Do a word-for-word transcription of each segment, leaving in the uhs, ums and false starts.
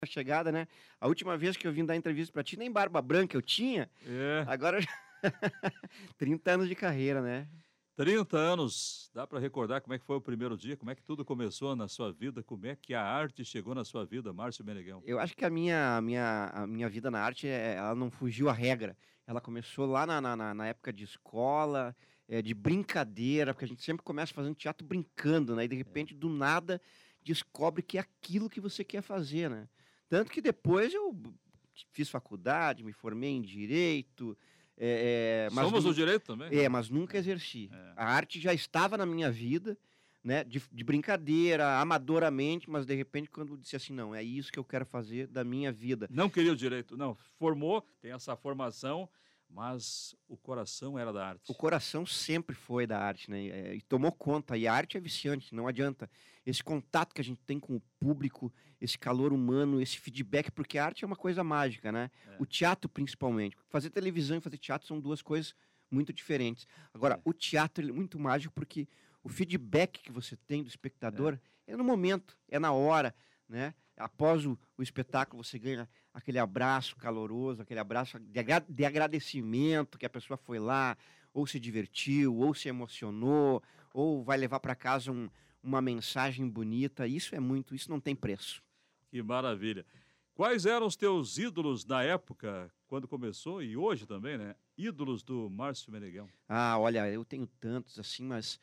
a chegada, né? A última vez que eu vim dar entrevista pra ti, nem barba branca eu tinha. É. Agora trinta anos de carreira, né? trinta anos. Dá para recordar como é que foi o primeiro dia? Como é que tudo começou na sua vida? Como é que a arte chegou na sua vida, Márcio Meneghel? Eu acho que a minha, a minha, a minha vida na arte, eh, ela não fugiu à regra. Ela começou lá na, na, na- na época de escola, eh, de brincadeira, porque a gente sempre começa fazendo teatro brincando, né? E de repente, do nada, descobre que é aquilo que você quer fazer, né? Tanto que depois eu b- fiz faculdade, me formei em direito, eh, eh, mas Somos nu- do direito também? é, mas nunca exerci. É. A arte já estava na minha vida, né, de, de brincadeira, amadoramente, mas de repente quando eu disse assim, não, é isso que eu quero fazer da minha vida. Não queria o direito, não. Formou, tem essa formação, mas o coração era da arte. O coração sempre foi da arte, né, é, e tomou conta, e a arte é viciante, não adianta. Esse contato que a gente tem com o público, esse calor humano, esse feedback, porque a arte é uma coisa mágica, né? É. O teatro principalmente. Fazer televisão e fazer teatro são duas coisas muito diferentes. Agora, É. o teatro ele é muito mágico porque o feedback que você tem do espectador é, no momento, é na hora, né? Após o, o espetáculo você ganha aquele abraço caloroso, aquele abraço de, agra- de agradecimento que a pessoa foi lá, ou se divertiu, ou se emocionou, ou vai levar para casa um- uma mensagem bonita. Isso é muito, isso não tem preço. Que maravilha. Quais eram os teus ídolos na época, quando começou, e hoje também, né? Ídolos do Márcio Meneghel. Ah, olha, eu tenho tantos assim, mas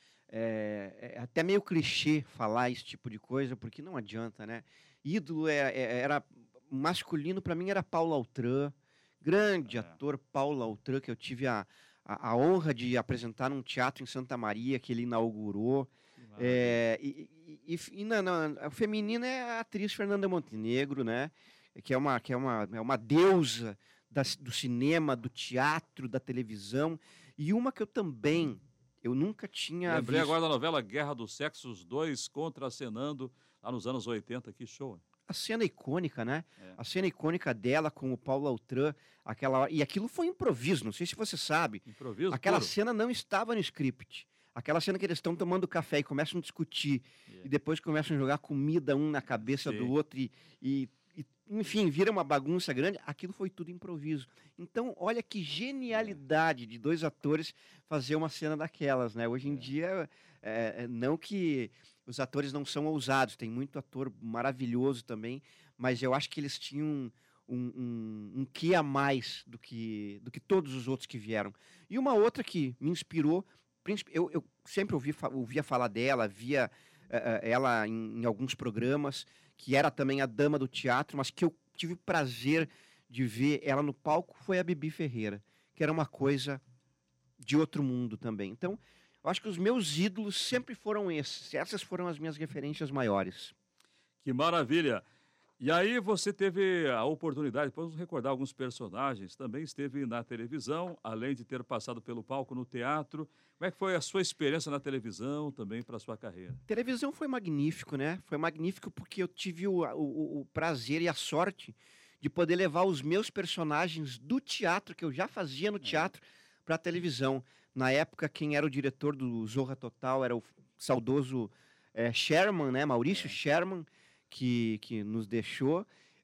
é, é até meio clichê falar esse tipo de coisa, porque não adianta, né? Ídolo é- é- era masculino, para mim era Paulo Altran, grande É. ator Paulo Altran, que eu tive a, a, a honra de apresentar num teatro em Santa Maria, que ele inaugurou. Que maravilha. É, e e, e, e na, na, a feminina é a atriz Fernanda Montenegro, né? Que é uma, que é uma, é uma deusa da- do cinema, do teatro, da televisão. E uma que eu também, eu nunca tinha Lembrei visto. agora da novela Guerra dos Sexos, dois contracenando lá nos anos oitenta. Que show, hein? A cena icônica, né? É. A cena icônica dela com o Paulo Altran, aquela hora. E aquilo foi improviso, não sei se você sabe. Improviso Aquela puro. cena não estava no script. Aquela cena que eles estão tomando café e começam a discutir, Yeah. e depois começam a jogar comida um na cabeça Sim. do outro, e, e- e, enfim, vira uma bagunça grande. Aquilo foi tudo improviso. Então, olha que genialidade de dois atores fazer uma cena daquelas, né? Hoje em É. dia, é, é, não que os atores não são ousados, tem muito ator maravilhoso também, mas eu acho que eles tinham um, um, um quê a mais do que, do que todos os outros que vieram. E uma outra que me inspirou, princip- eu, eu sempre ouvi, fa- ouvia falar dela, via eh, eh, ela em, em alguns programas, que era também a dama do teatro, mas que eu tive o prazer de ver ela no palco, foi a Bibi Ferreira, que era uma coisa de outro mundo também. Então, eu acho que os meus ídolos sempre foram esses. Essas foram as minhas referências maiores. Que maravilha. E aí você teve a oportunidade, podemos recordar alguns personagens, também esteve na televisão, além de ter passado pelo palco no teatro. Como é que foi a sua experiência na televisão, também para a sua carreira? Televisão foi magnífico, né? Foi magnífico porque eu tive o, o- o prazer e a sorte de poder levar os meus personagens do teatro, que eu já fazia no teatro, para a televisão. Na época, quem era o diretor do Zorra Total era o saudoso eh, Sherman, né? Maurício Sherman, que, que nos deixou.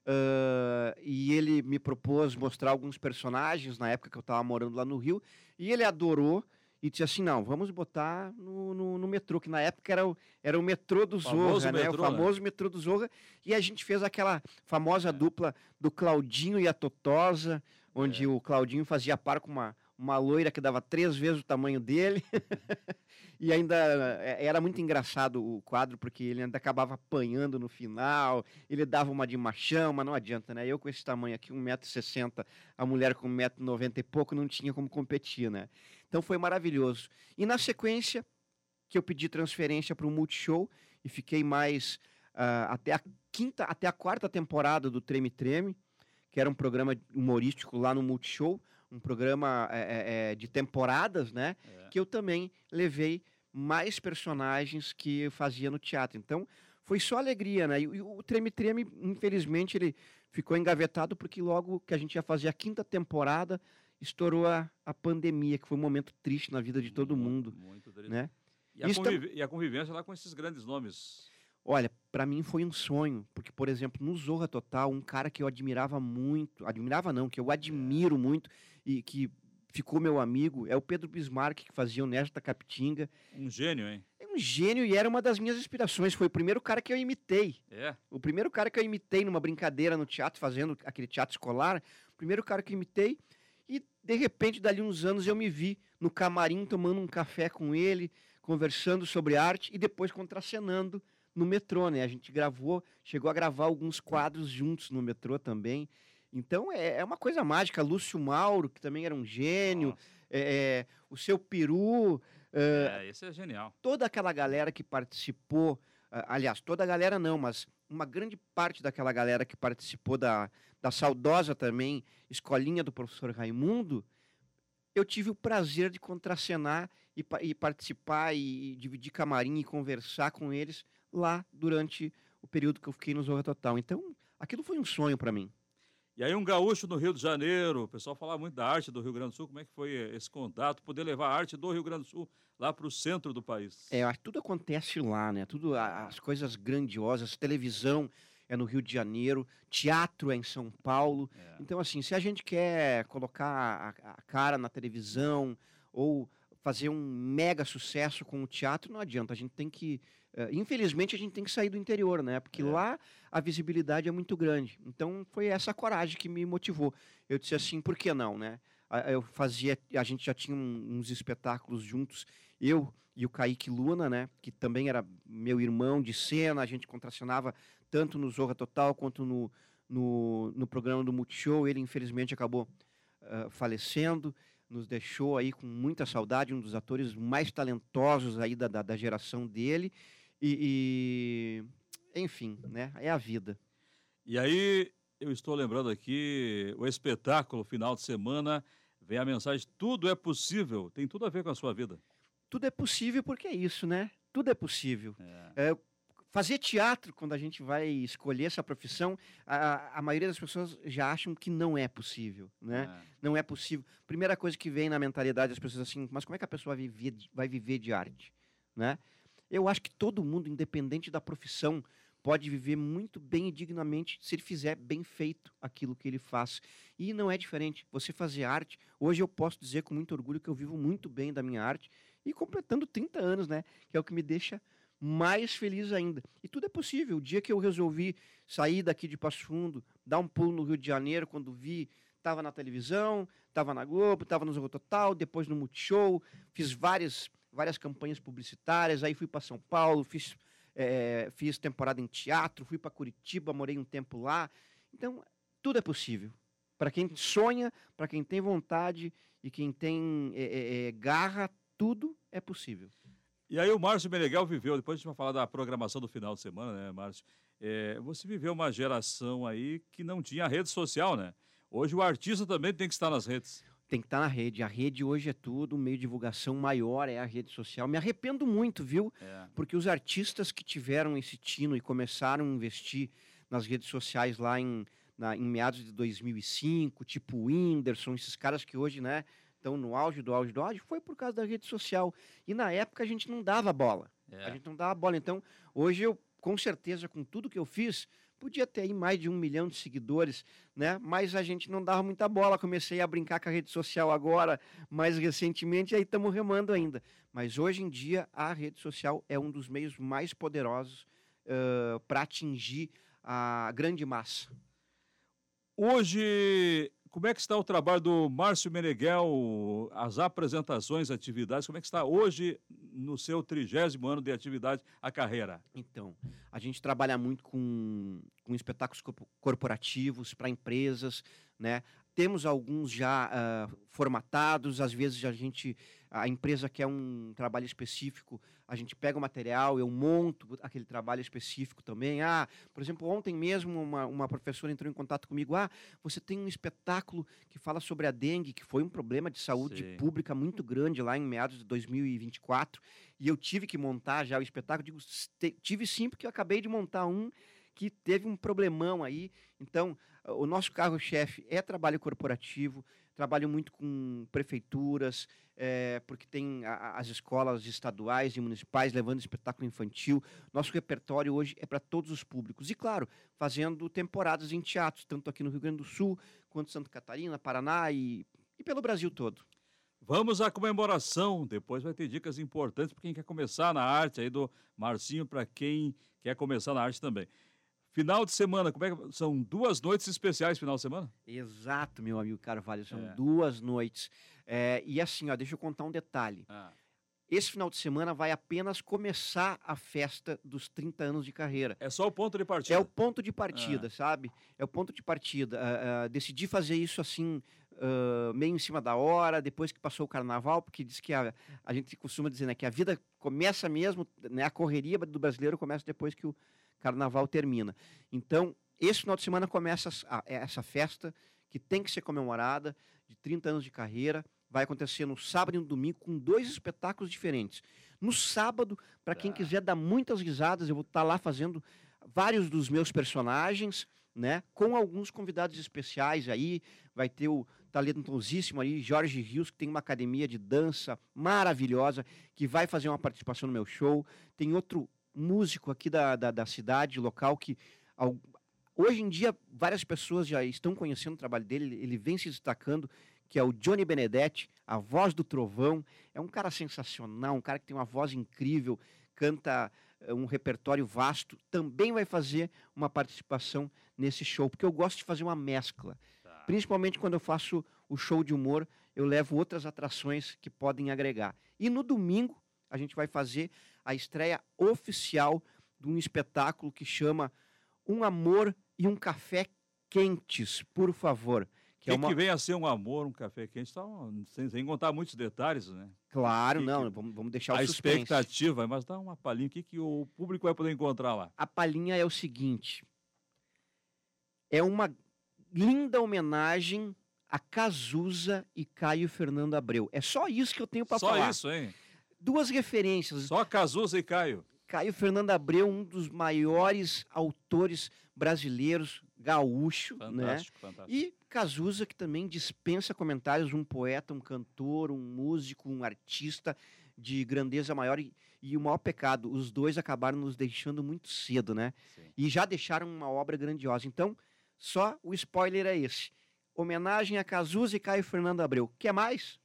Ah, e ele me propôs mostrar alguns personagens na época que eu estava morando lá no Rio, e ele adorou e disse assim, não, vamos botar no, no, no metrô, que na época era o, era o metrô do Famoso Zorra, né? metrô, O famoso metrô do Zorra, e a gente fez aquela famosa dupla do Claudinho e a Totosa, onde É. o Claudinho fazia par com uma, uma loira que dava três vezes o tamanho dele. E ainda é, era muito engraçado o quadro, porque ele ainda acabava apanhando no final, ele dava uma de machão, mas não adianta, né? Eu com esse tamanho aqui, um metro e sessenta, a mulher com um metro e noventa e pouco, não tinha como competir, né? Então foi maravilhoso. E na sequência, que eu pedi transferência para o Multishow, e fiquei mais ah, até a quinta, até a quarta temporada do Treme Treme, que era um programa humorístico lá no Multishow, um programa é, é, é, de temporadas, né? É. Que eu também levei mais personagens que eu fazia no teatro. Então, foi só alegria, né? E, e o Treme Treme, infelizmente, ele ficou engavetado porque logo que a gente ia fazer a quinta temporada, estourou a, a pandemia, que foi um momento triste na vida de todo Mu- mundo, Muito triste. né? E a, Isso tam- conviv- e a convivência lá com esses grandes nomes. Olha, para mim foi um sonho, porque, por exemplo, no Zorra Total, um cara que eu admirava muito, admirava não, que eu É, admiro muito e que ficou meu amigo, é o Pedro Bismarck, que fazia o Nesta Capitinga. um gênio, hein? É um gênio e era uma das minhas inspirações. Foi o primeiro cara que eu imitei. É. O primeiro cara que eu imitei numa brincadeira no teatro, fazendo aquele teatro escolar. O primeiro cara que eu imitei. E, de repente, dali uns anos, eu me vi no camarim tomando um café com ele, conversando sobre arte e depois contracenando no metrô, né? A gente gravou, chegou a gravar alguns quadros juntos no metrô também. Então, é, é uma coisa mágica. Lúcio Mauro, que também era um gênio, Nossa. é, é, o Seu Peru, é, É, esse é genial. toda aquela galera que participou, ah, aliás, toda a galera não, mas uma grande parte daquela galera que participou da, da saudosa também Escolinha do Professor Raimundo, eu tive o prazer de contracenar e, pa- e participar e, e dividir camarim e conversar com eles lá durante o período que eu fiquei no Zorra Total. Então, aquilo foi um sonho para mim. E aí um gaúcho no Rio de Janeiro, o pessoal falava muito da arte do Rio Grande do Sul, como é que foi esse contato, poder levar a arte do Rio Grande do Sul lá para o centro do É, país? eu acho que tudo acontece lá, né? Tudo, a- as coisas grandiosas, televisão é no Rio de Janeiro, teatro é em São Paulo. É. Então, assim, se a gente quer colocar a, a cara na televisão ou fazer um mega sucesso com o teatro, não adianta. A gente tem que, eh, infelizmente, a gente tem que sair do interior, né? Porque É. lá a visibilidade é muito grande. Então, foi essa coragem que me motivou. Eu disse assim, por que não, né? A- Eu fazia, a gente já tinha um- uns espetáculos juntos, eu e o Kaique Luna, né, que também era meu irmão de cena, a gente contracenava tanto no Zorra Total quanto no, no, no programa do Multishow. Ele, infelizmente, acabou ah, falecendo, nos deixou aí com muita saudade, um dos atores mais talentosos aí da, da, da geração dele. E, e, enfim, né, é a vida. E aí eu estou lembrando aqui, o espetáculo final de semana, vem a mensagem, tudo é possível, tem tudo a ver com a sua vida. Tudo é possível porque é isso, né? Tudo é possível. É, É, fazer teatro, quando a gente vai escolher essa profissão, a, a maioria das pessoas já acham que não é possível, né? é, Não é possível. Primeira coisa que vem na mentalidade das pessoas é assim, mas como é que a pessoa vai viver, de- vai viver de arte, né? Eu acho que todo mundo, independente da profissão, pode viver muito bem e dignamente se ele fizer bem feito aquilo que ele faz. E não é diferente. Você fazer arte, hoje eu posso dizer com muito orgulho que eu vivo muito bem da minha arte e completando trinta anos, né? Que é o que me deixa mais feliz ainda. E tudo é possível. O dia que eu resolvi sair daqui de Passo Fundo, dar um pulo no Rio de Janeiro, quando vi, estava na televisão, estava na Globo, estava no Zorro Total, depois no Multishow, fiz várias, várias campanhas publicitárias, aí fui para São Paulo, fiz, eh, fiz temporada em teatro, fui para Curitiba, morei um tempo lá. Então, tudo é possível. Para quem sonha, para quem tem vontade e quem tem eh, eh, eh, garra, tudo é possível. E aí o Márcio Meneghel viveu, depois a gente vai falar da programação do final de semana, né, Márcio? É, você viveu uma geração aí que não tinha rede social, né? Hoje o artista também tem que estar nas redes. Tem que estar na rede. A rede hoje é tudo, o meio de divulgação maior é a rede social. Me arrependo muito, viu? É, Porque os artistas que tiveram esse tino e começaram a investir nas redes sociais lá em, na- em meados de dois mil e cinco, tipo o Whindersson, esses caras que hoje, né, estão no auge do auge do auge, foi por causa da rede social. E na época a gente não dava bola. A é. gente não dava bola. Então, hoje eu, com certeza, com tudo que eu fiz, podia ter aí mais de um milhão de seguidores, né? Mas a gente não dava muita bola. Comecei a brincar com a rede social agora, mais recentemente, e aí estamos remando ainda. Mas hoje em dia, a rede social é um dos meios mais poderosos para atingir a grande massa. Hoje, como é que está o trabalho do Márcio Meneghel, as apresentações, atividades, como é que está hoje no seu trigésimo ano de atividade, a carreira? Então, a gente trabalha muito com, com espetáculos corpo- corporativos para empresas, né? Temos alguns já ah, formatados, às vezes a gente, a empresa quer um trabalho específico, a gente pega o material, eu monto aquele trabalho específico também. Ah, por exemplo, ontem mesmo uma, uma professora entrou em contato comigo, ah, você tem um espetáculo que fala sobre a dengue, que foi um problema de saúde Sim. pública muito grande lá em meados de dois mil e vinte e quatro, e eu tive que montar já o espetáculo. Digo, "Te- tive sim, porque eu acabei de montar um que teve um problemão aí. Então, o nosso carro-chefe é trabalho corporativo, trabalho muito com prefeituras, é, porque tem a, as escolas estaduais e municipais levando espetáculo infantil. Nosso repertório hoje é para todos os públicos. E, claro, fazendo temporadas em teatros, tanto aqui no Rio Grande do Sul, quanto Santa Catarina, Paraná e, e pelo Brasil todo. Vamos à comemoração. Depois vai ter dicas importantes para quem quer começar na arte, aí do Marcinho, para quem quer começar na arte também. Final de semana, como é que são duas noites especiais final de semana? Exato, meu amigo Carvalho, são É. duas noites. É, e assim, ó, deixa eu contar um detalhe. Ah, Esse final de semana vai apenas começar a festa dos trinta anos de carreira. é só o ponto de partida. É o ponto de partida, sabe? É o ponto de partida. Ah, ah, decidi fazer isso assim, ah, meio em cima da hora, depois que passou o carnaval, porque diz que a, a gente costuma dizer, né, que a vida começa mesmo, né, a correria do brasileiro começa depois que o carnaval termina. Então, esse final de semana começa a- essa festa que tem que ser comemorada, de trinta anos de carreira. Vai acontecer no sábado e no domingo com dois espetáculos diferentes. No sábado, para quem Tá. quiser dar muitas risadas, eu vou estar lá fazendo vários dos meus personagens, né? Com alguns convidados especiais aí. Vai ter o talentosíssimo aí, Jorge Rios, que tem uma academia de dança maravilhosa, que vai fazer uma participação no meu show. Tem outro músico aqui da, da, da cidade, local, que al- hoje em dia várias pessoas já estão conhecendo o trabalho dele, ele, ele vem se destacando, que é o Johnny Benedetti, a voz do trovão. É um cara sensacional, um cara que tem uma voz incrível, canta eh, um repertório vasto, também vai fazer uma participação nesse show, porque eu gosto de fazer uma mescla. Tá. Principalmente quando eu faço o show de humor, eu levo outras atrações que podem agregar. E no domingo, a gente vai fazer a estreia oficial de um espetáculo que chama Um Amor e um Café Quentes, por favor. O Que é que, uma... que vem a ser um amor, um café quente, tá, um- sem, sem contar muitos detalhes, né? Claro, que- não, que- vamos, vamos deixar o A suspense. expectativa, mas dá uma palhinha, o que, que o público vai poder encontrar lá? A palhinha é o seguinte: é uma linda homenagem a Cazuza e Caio Fernando Abreu. É só isso que eu tenho para Só falar. isso, hein? Duas referências. Só Cazuza e Caio. Caio Fernando Abreu, um dos maiores autores brasileiros, gaúcho, né? Fantástico, fantástico. E Cazuza, que também dispensa comentários, um poeta, um cantor, um músico, um artista de grandeza maior. E, e o maior pecado, os dois acabaram nos deixando muito cedo, né? Sim. E já deixaram uma obra grandiosa. Então, só o spoiler é esse. Homenagem a Cazuza e Caio Fernando Abreu. Quer mais?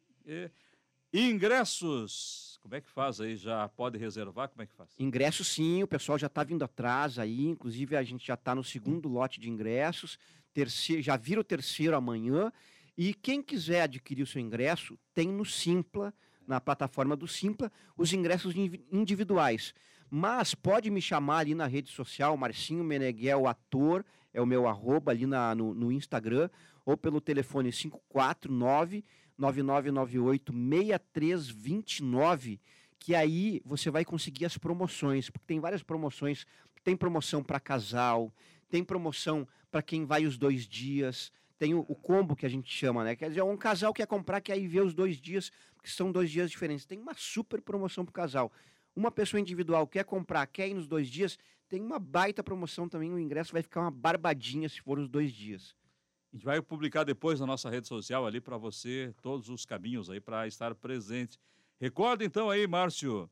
E ingressos, como é que faz aí? Já pode reservar? Como é que faz? Ingresso sim, o pessoal já está vindo atrás aí, inclusive a gente já está no segundo lote de ingressos, terceiro, já vira o terceiro amanhã, e quem quiser adquirir o seu ingresso, tem no Simpla, na plataforma do Simpla, os ingressos invi- individuais. Mas pode me chamar ali na rede social, Marcinho Meneghel Ator, é o meu arroba ali na, no, no Instagram, ou pelo telefone cinco quatro nove, nove nove nove oito, seis três dois nove, que aí você vai conseguir as promoções, porque tem várias promoções, tem promoção para casal, tem promoção para quem vai os dois dias, tem o, o combo que a gente chama, né? Quer dizer, um casal quer comprar, quer ir ver os dois dias, porque são dois dias diferentes. Tem uma super promoção para o casal. Uma pessoa individual quer comprar, quer ir nos dois dias, tem uma baita promoção também, o ingresso vai ficar uma barbadinha se for os dois dias. A gente vai publicar depois na nossa rede social ali para você todos os caminhos aí para estar presente. Recorda então aí, Márcio,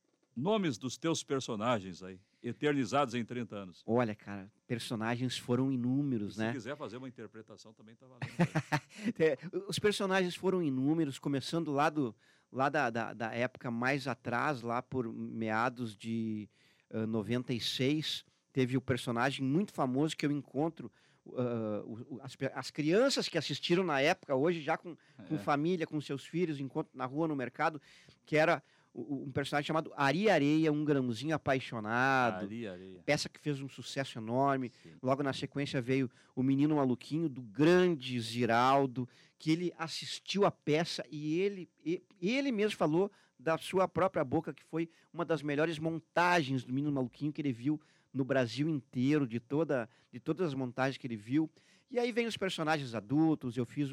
nomes dos teus personagens aí, eternizados em trinta anos. Olha, cara, personagens foram inúmeros, Se né? quiser fazer uma interpretação também tá valendo. aí. É, os personagens foram inúmeros, começando lá, do, lá da, da, da época mais atrás, lá por meados de ah, noventa e seis, teve o personagem muito famoso que eu encontro, ah, o- o- as, pe- as crianças que assistiram na época, hoje já com, com É. família, com seus filhos, encontro na rua, no mercado, que era o- o- um personagem chamado Ari Areia, um grãozinho apaixonado, Areia, areia. peça que fez um sucesso enorme. Sim. Logo na sequência veio o Menino Maluquinho, do grande Ziraldo, que ele assistiu a peça e ele, e- ele mesmo falou da sua própria boca que foi uma das melhores montagens do Menino Maluquinho que ele viu no Brasil inteiro, de, toda, de todas as montagens que ele viu. E aí vem os personagens adultos, eu fiz um,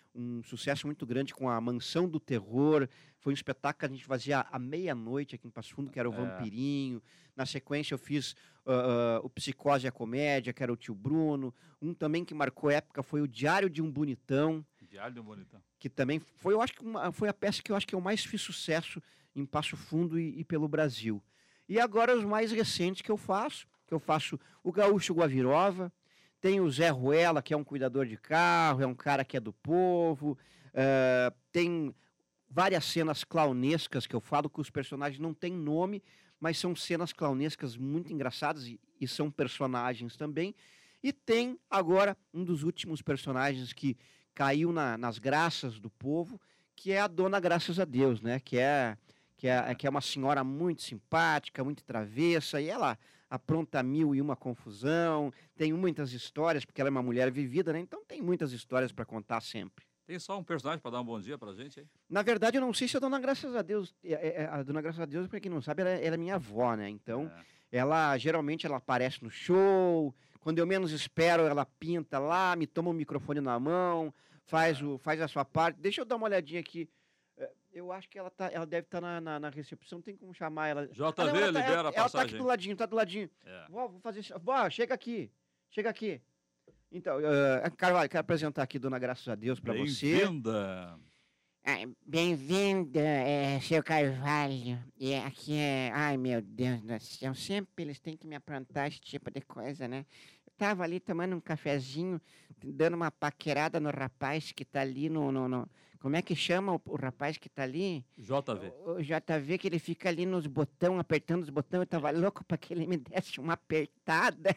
um sucesso muito grande com a Mansão do Terror. Foi um espetáculo que a gente fazia à meia-noite aqui em Passo Fundo, que era o É. Vampirinho. Na sequência eu fiz uh, uh, o Psicose e a Comédia, que era o Tio Bruno. Um também que marcou época foi o Diário de um Bonitão, Diário do Bonitão. que também foi, eu acho que uma, foi a peça que eu acho que eu mais fiz sucesso em Passo Fundo e, e pelo Brasil. E agora os mais recentes que eu faço, que eu faço o Gaúcho Guavirova, tem o Zé Ruela, que é um cuidador de carro, é um cara que é do povo, uh, tem várias cenas clownescas que eu falo que os personagens não têm nome, mas são cenas clownescas muito engraçadas e, e são personagens também. E tem agora um dos últimos personagens que caiu na, nas graças do povo, que é a Dona Graças a Deus, né? Que é, que é, que é uma senhora muito simpática, muito travessa, e ela apronta mil e uma confusão, tem muitas histórias, porque ela é uma mulher vivida, né? Então tem muitas histórias para contar sempre. Tem só um personagem para dar um bom dia pra gente aí? Na verdade, eu não sei se a Dona Graças a Deus, é, é, a Dona Graças a Deus, para quem não sabe, ela, ela é minha avó, né? Então, É. ela geralmente ela aparece no show, quando eu menos espero, ela pinta lá, me toma o microfone na mão, faz, o, faz a sua parte. Deixa eu dar uma olhadinha aqui. É, Eu acho que ela, tá, ela deve estar na, na, na recepção, tem como chamar ela. J V, Ah, não, ela tá- libera ela, a ela tá aqui passagem. do ladinho, tá do ladinho. É. Vó, vou fazer isso. Vó, chega aqui. Chega aqui. Então, uh, Carvalho, quero apresentar aqui, Dona Graças a Deus, para você. Bem-vinda. Ai, bem-vindo, é, seu Carvalho. E aqui é. Ai, meu Deus do céu. Sempre eles têm que me aprontar esse tipo de coisa, né? Eu tava ali tomando um cafezinho, dando uma paquerada no rapaz que tá ali no. no, no- como é que chama o, o rapaz que tá ali? J V. O, o J V, que ele fica ali nos botões, apertando os botões. Eu tava louco para que ele me desse uma apertada.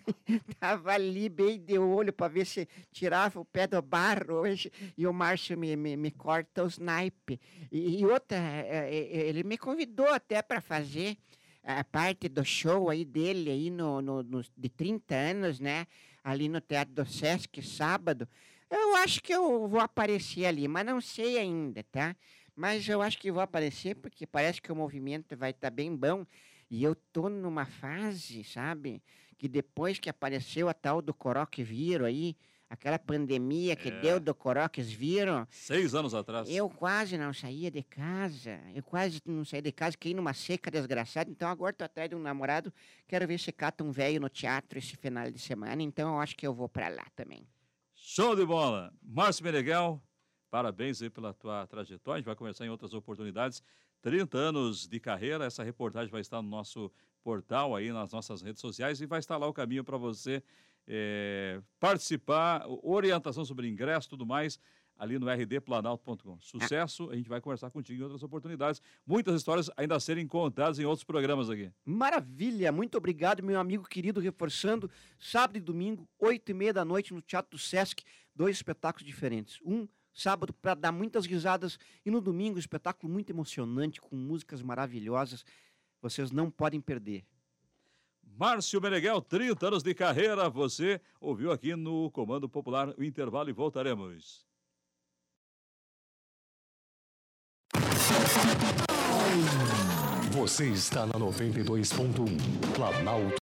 Tava ali bem de olho para ver se tirava o pé do barro hoje. E o Márcio me, me, me corta os naipes. E, e outra, é, é, ele me convidou até para fazer a parte do show aí dele, aí no, no, no- de trinta anos, né? Ali no Teatro do Sesc, sábado. Eu acho que eu vou aparecer ali, mas não sei ainda, tá? Mas eu acho que vou aparecer porque parece que o movimento vai estar bem bom. E eu tô numa fase, sabe? Que depois que apareceu a tal do Coroque Vírus aí, aquela pandemia que É. deu do Coroques Vírus, Seis anos atrás. eu quase não saía de casa. Eu quase não saía de casa, caí numa seca desgraçada. Então agora tô atrás de um namorado. Quero ver se cata um velho no teatro esse final de semana. Então eu acho que eu vou pra lá também. Show de bola. Márcio Meneghel, parabéns aí pela tua trajetória. A gente vai conversar em outras oportunidades. trinta anos de carreira. Essa reportagem vai estar no nosso portal aí, nas nossas redes sociais, e vai estar lá o caminho para você é, participar, orientação sobre ingresso, tudo mais, ali no r d planalto ponto com. Sucesso, a gente vai conversar contigo em outras oportunidades. Muitas histórias ainda a serem contadas em outros programas aqui. Maravilha, muito obrigado, meu amigo querido, reforçando, sábado e domingo, oito e meia da noite, no Teatro do Sesc, dois espetáculos diferentes. Um sábado para dar muitas risadas e no domingo um espetáculo muito emocionante, com músicas maravilhosas, vocês não podem perder. Márcio Meneghel, trinta anos de carreira, você ouviu aqui no Comando Popular, o intervalo e voltaremos. Você está na noventa e dois ponto um, Planalto